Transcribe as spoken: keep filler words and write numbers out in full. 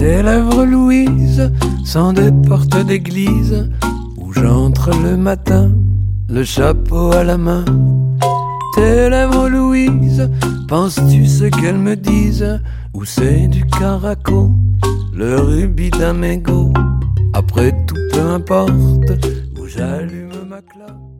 Tes lèvres Louise sont des portes d'église où j'entre le matin, le chapeau à la main. Tes lèvres Louise, penses-tu ce qu'elles me disent? Ou c'est du caraco, le rubis d'un mégot? Après tout peu importe où j'allume ma clope.